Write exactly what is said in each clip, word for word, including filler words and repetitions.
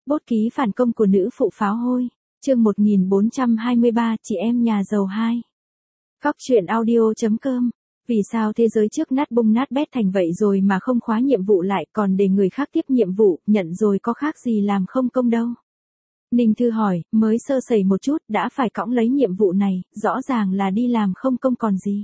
Bút ký phản công của nữ phụ pháo hôi. Chương một nghìn bốn trăm hai mươi ba, chị em nhà giàu hai. Góc truyện audio.com. Vì sao thế giới trước nát bung nát bét thành vậy rồi mà không khóa nhiệm vụ lại, còn để người khác tiếp nhiệm vụ, nhận rồi có khác gì làm không công đâu. Ninh Thư hỏi, mới sơ sẩy một chút, đã phải cõng lấy nhiệm vụ này, rõ ràng là đi làm không công còn gì.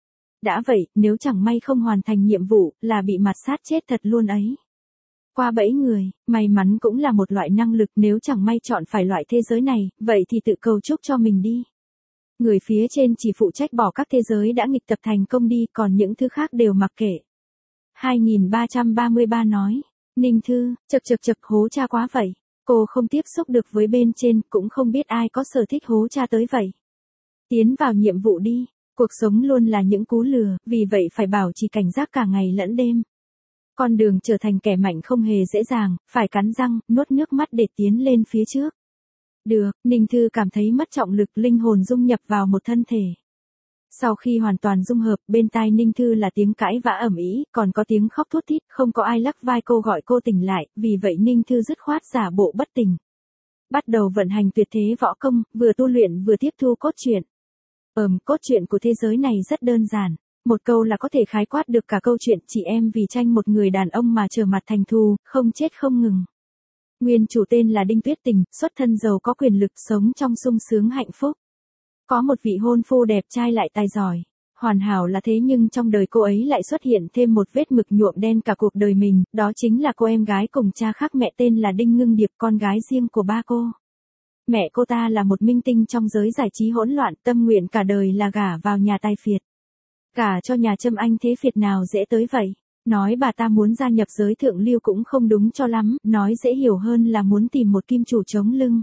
Đã vậy, nếu chẳng may không hoàn thành nhiệm vụ, là bị mặt sát chết thật luôn ấy. Qua bẫy người, may mắn cũng là một loại năng lực, nếu chẳng may chọn phải loại thế giới này, vậy thì tự cầu chúc cho mình đi. Người phía trên chỉ phụ trách bỏ các thế giới đã nghịch tập thành công đi, còn những thứ khác đều mặc kệ. hai nghìn ba trăm ba mươi ba nói, Ninh Thư, chật chật chật hố cha quá vậy. Cô không tiếp xúc được với bên trên, cũng không biết ai có sở thích hố cha tới vậy. Tiến vào nhiệm vụ đi, cuộc sống luôn là những cú lừa, vì vậy phải bảo trì cảnh giác cả ngày lẫn đêm. Con đường trở thành kẻ mạnh không hề dễ dàng, phải cắn răng, nuốt nước mắt để tiến lên phía trước. Được, Ninh Thư cảm thấy mất trọng lực, linh hồn dung nhập vào một thân thể. Sau khi hoàn toàn dung hợp, bên tai Ninh Thư là tiếng cãi vã ầm ĩ, còn có tiếng khóc thút thít, không có ai lắc vai cô gọi cô tỉnh lại, vì vậy Ninh Thư dứt khoát giả bộ bất tỉnh. Bắt đầu vận hành tuyệt thế võ công, vừa tu luyện vừa tiếp thu cốt truyện. Ừm, cốt truyện của thế giới này rất đơn giản. Một câu là có thể khái quát được cả câu chuyện, chị em vì tranh một người đàn ông mà trở mặt thành thù, không chết không ngừng. Nguyên chủ tên là Đinh Tuyết Tình, xuất thân giàu có quyền lực, sống trong sung sướng hạnh phúc. Có một vị hôn phu đẹp trai lại tài giỏi, hoàn hảo là thế, nhưng trong đời cô ấy lại xuất hiện thêm một vết mực nhuộm đen cả cuộc đời mình, đó chính là cô em gái cùng cha khác mẹ tên là Đinh Ngưng Điệp, con gái riêng của ba cô. Mẹ cô ta là một minh tinh trong giới giải trí hỗn loạn, tâm nguyện cả đời là gả vào nhà tài phiệt. Gả cho nhà Trâm Anh thế phiệt nào dễ tới vậy? Nói bà ta muốn gia nhập giới thượng lưu cũng không đúng cho lắm, nói dễ hiểu hơn là muốn tìm một kim chủ chống lưng.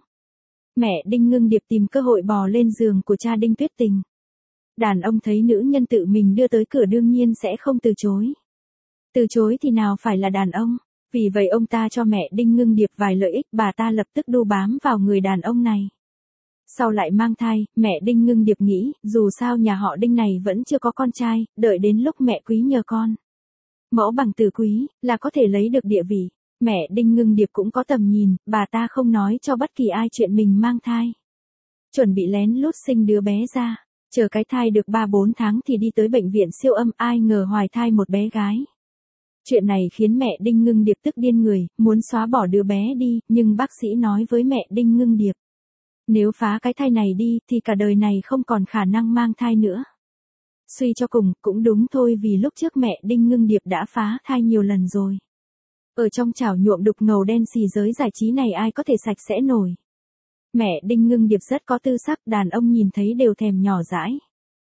Mẹ Đinh Ngưng Điệp tìm cơ hội bò lên giường của cha Đinh Tuyết Tình. Đàn ông thấy nữ nhân tự mình đưa tới cửa đương nhiên sẽ không từ chối. Từ chối thì nào phải là đàn ông, vì vậy ông ta cho mẹ Đinh Ngưng Điệp vài lợi ích, bà ta lập tức đu bám vào người đàn ông này. Sau lại mang thai, mẹ Đinh Ngưng Điệp nghĩ, dù sao nhà họ Đinh này vẫn chưa có con trai, đợi đến lúc mẹ quý nhờ con. Mẫu bằng tử quý, là có thể lấy được địa vị. Mẹ Đinh Ngưng Điệp cũng có tầm nhìn, bà ta không nói cho bất kỳ ai chuyện mình mang thai. Chuẩn bị lén lút sinh đứa bé ra, chờ cái thai được ba bốn tháng thì đi tới bệnh viện siêu âm, ai ngờ hoài thai một bé gái. Chuyện này khiến mẹ Đinh Ngưng Điệp tức điên người, muốn xóa bỏ đứa bé đi, nhưng bác sĩ nói với mẹ Đinh Ngưng Điệp. Nếu phá cái thai này đi, thì cả đời này không còn khả năng mang thai nữa. Suy cho cùng, cũng đúng thôi, vì lúc trước mẹ Đinh Ngưng Điệp đã phá thai nhiều lần rồi. Ở trong chảo nhuộm đục ngầu đen xì giới giải trí này ai có thể sạch sẽ nổi. Mẹ Đinh Ngưng Điệp rất có tư sắc, đàn ông nhìn thấy đều thèm nhỏ dãi.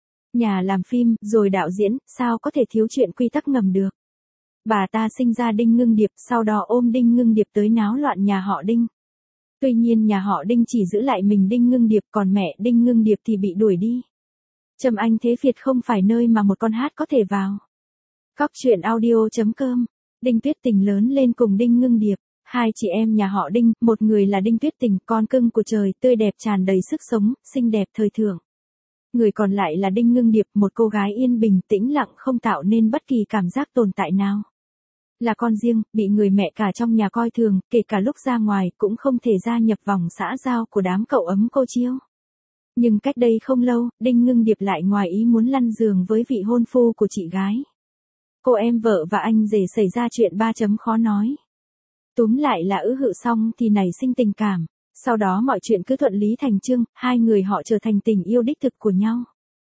Nhà làm phim, rồi đạo diễn, sao có thể thiếu chuyện quy tắc ngầm được. Bà ta sinh ra Đinh Ngưng Điệp, sau đó ôm Đinh Ngưng Điệp tới náo loạn nhà họ Đinh. Tuy nhiên nhà họ Đinh chỉ giữ lại mình Đinh Ngưng Điệp, còn mẹ Đinh Ngưng Điệp thì bị đuổi đi. Trâm Anh thế phiệt không phải nơi mà một con hát có thể vào. Góc truyện audio.com. Đinh Tuyết Tình lớn lên cùng Đinh Ngưng Điệp. Hai chị em nhà họ Đinh, một người là Đinh Tuyết Tình, con cưng của trời, tươi đẹp tràn đầy sức sống, xinh đẹp thời thượng. Người còn lại là Đinh Ngưng Điệp, một cô gái yên bình, tĩnh lặng, không tạo nên bất kỳ cảm giác tồn tại nào. Là con riêng, bị người mẹ cả trong nhà coi thường, kể cả lúc ra ngoài, cũng không thể gia nhập vòng xã giao của đám cậu ấm cô chiêu. Nhưng cách đây không lâu, Đinh Ngưng Điệp lại ngoài ý muốn lăn giường với vị hôn phu của chị gái. Cô em vợ và anh rể xảy ra chuyện ba chấm khó nói. Túm lại là ứ hự xong thì nảy sinh tình cảm. Sau đó mọi chuyện cứ thuận lý thành chương, hai người họ trở thành tình yêu đích thực của nhau.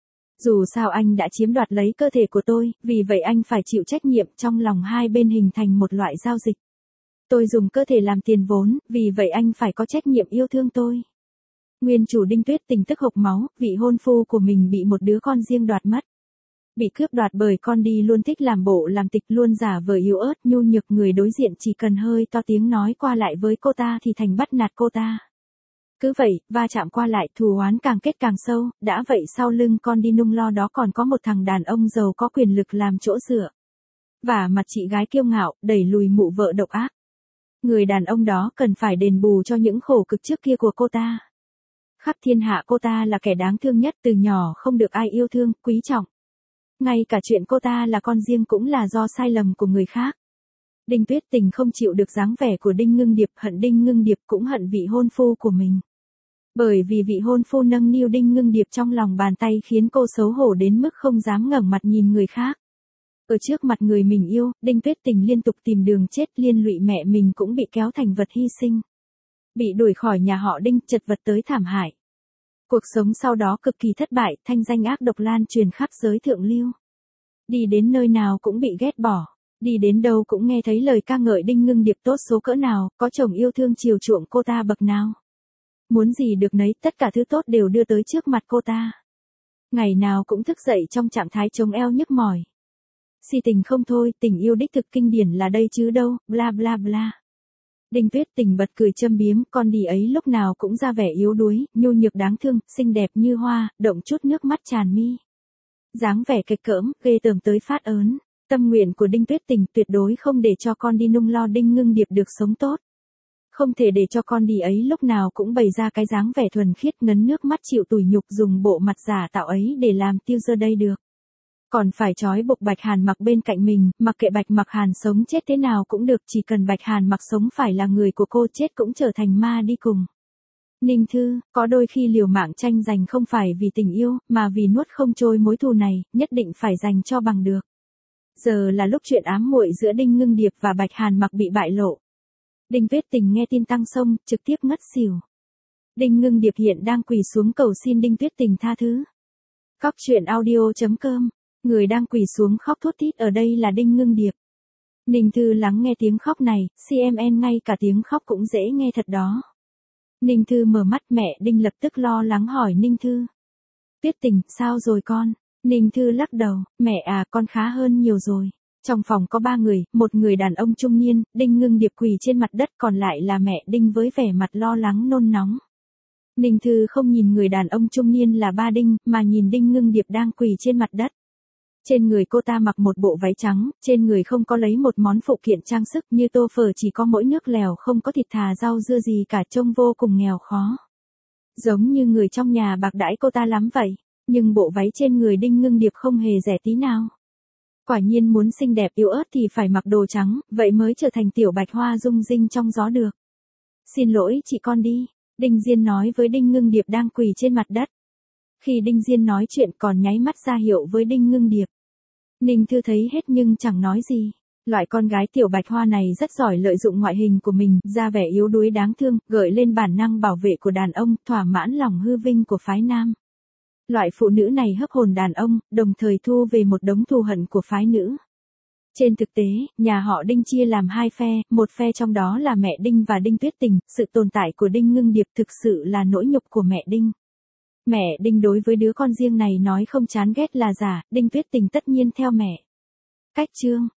Dù sao anh đã chiếm đoạt lấy cơ thể của tôi, vì vậy anh phải chịu trách nhiệm, trong lòng hai bên hình thành một loại giao dịch. Tôi dùng cơ thể làm tiền vốn, vì vậy anh phải có trách nhiệm yêu thương tôi. Nguyên chủ Đinh Tuyết Tình tức hộc máu, vị hôn phu của mình bị một đứa con riêng đoạt mất. Bị cướp đoạt bởi con đi luôn thích làm bộ làm tịch, luôn giả vờ yếu ớt nhu nhược, người đối diện chỉ cần hơi to tiếng nói qua lại với cô ta thì thành bắt nạt cô ta. Cứ vậy, va chạm qua lại, thù oán càng kết càng sâu, đã vậy sau lưng con đi nung lo đó còn có một thằng đàn ông giàu có quyền lực làm chỗ dựa. Và mặt chị gái kiêu ngạo, đẩy lùi mụ vợ độc ác. Người đàn ông đó cần phải đền bù cho những khổ cực trước kia của cô ta. Khắp thiên hạ cô ta là kẻ đáng thương nhất, từ nhỏ không được ai yêu thương, quý trọng. Ngay cả chuyện cô ta là con riêng cũng là do sai lầm của người khác. Đinh Tuyết Tình không chịu được dáng vẻ của Đinh Ngưng Điệp, hận Đinh Ngưng Điệp cũng hận vị hôn phu của mình. Bởi vì vị hôn phu nâng niu Đinh Ngưng Điệp trong lòng bàn tay khiến cô xấu hổ đến mức không dám ngẩng mặt nhìn người khác. Ở trước mặt người mình yêu, Đinh Tuyết Tình liên tục tìm đường chết, liên lụy mẹ mình cũng bị kéo thành vật hy sinh. Bị đuổi khỏi nhà họ Đinh, chật vật tới thảm hại. Cuộc sống sau đó cực kỳ thất bại, thanh danh ác độc lan truyền khắp giới thượng lưu. Đi đến nơi nào cũng bị ghét bỏ, đi đến đâu cũng nghe thấy lời ca ngợi Đinh Ngưng Điệp tốt số cỡ nào, có chồng yêu thương chiều chuộng cô ta bậc nào. Muốn gì được nấy, tất cả thứ tốt đều đưa tới trước mặt cô ta. Ngày nào cũng thức dậy trong trạng thái chống eo nhức mỏi. Si tình không thôi, tình yêu đích thực kinh điển là đây chứ đâu, bla bla bla. Đinh Tuyết Tình bật cười châm biếm, con đỉ ấy lúc nào cũng ra vẻ yếu đuối, nhu nhược đáng thương, xinh đẹp như hoa, động chút nước mắt tràn mi. Dáng vẻ kịch cỡm, ghê tởm tới phát ớn. Tâm nguyện của Đinh Tuyết Tình tuyệt đối không để cho con đi nung lo Đinh Ngưng Điệp được sống tốt. Không thể để cho con đi ấy lúc nào cũng bày ra cái dáng vẻ thuần khiết ngấn nước mắt chịu tủi nhục dùng bộ mặt giả tạo ấy để làm tiêu dơ đây được. Còn phải trói buộc Bạch Hàn Mặc bên cạnh mình, mặc kệ Bạch Mặc Hàn sống chết thế nào cũng được, chỉ cần Bạch Hàn Mặc sống phải là người của cô, chết cũng trở thành ma đi cùng. Ninh Thư, có đôi khi liều mạng tranh giành không phải vì tình yêu, mà vì nuốt không trôi mối thù này, nhất định phải giành cho bằng được. Giờ là lúc chuyện ám muội giữa Đinh Ngưng Điệp và Bạch Hàn Mặc bị bại lộ. Đinh Tuyết Tình nghe tin tăng sông, trực tiếp ngất xỉu. Đinh Ngưng Điệp hiện đang quỳ xuống cầu xin Đinh Tuyết Tình tha thứ. Cóc truyện audio chấm com, người đang quỳ xuống khóc thút thít ở đây là Đinh Ngưng Điệp. Ninh Thư lắng nghe tiếng khóc này, xê em en ngay cả tiếng khóc cũng dễ nghe thật đó. Ninh Thư mở mắt, mẹ Đinh lập tức lo lắng hỏi Ninh Thư. Tuyết Tình, sao rồi con? Ninh Thư lắc đầu, mẹ à, con khá hơn nhiều rồi. Trong phòng có ba người, một người đàn ông trung niên, Đinh Ngưng Điệp quỳ trên mặt đất, còn lại là mẹ Đinh với vẻ mặt lo lắng nôn nóng. Ninh Thư không nhìn người đàn ông trung niên là ba Đinh, mà nhìn Đinh Ngưng Điệp đang quỳ trên mặt đất. Trên người cô ta mặc một bộ váy trắng, trên người không có lấy một món phụ kiện trang sức, như tô phở chỉ có mỗi nước lèo, không có thịt thà rau dưa gì cả, trông vô cùng nghèo khó. Giống như người trong nhà bạc đãi cô ta lắm vậy, nhưng bộ váy trên người Đinh Ngưng Điệp không hề rẻ tí nào. Quả nhiên muốn xinh đẹp yếu ớt thì phải mặc đồ trắng, vậy mới trở thành tiểu bạch hoa rung rinh trong gió được. Xin lỗi chị, con đi, Đinh Diên nói với Đinh Ngưng Điệp đang quỳ trên mặt đất. Khi Đinh Diên nói chuyện còn nháy mắt ra hiệu với Đinh Ngưng Điệp. Ninh Thư thấy hết nhưng chẳng nói gì. Loại con gái tiểu bạch hoa này rất giỏi lợi dụng ngoại hình của mình, ra vẻ yếu đuối đáng thương, gợi lên bản năng bảo vệ của đàn ông, thỏa mãn lòng hư vinh của phái nam. Loại phụ nữ này hấp hồn đàn ông, đồng thời thu về một đống thù hận của phái nữ. Trên thực tế, nhà họ Đinh chia làm hai phe, một phe trong đó là mẹ Đinh và Đinh Tuyết Tình, sự tồn tại của Đinh Ngưng Điệp thực sự là nỗi nhục của mẹ Đinh. Mẹ Đinh đối với đứa con riêng này nói không chán ghét là giả, Đinh Tuyết Tình tất nhiên theo mẹ. Cách chương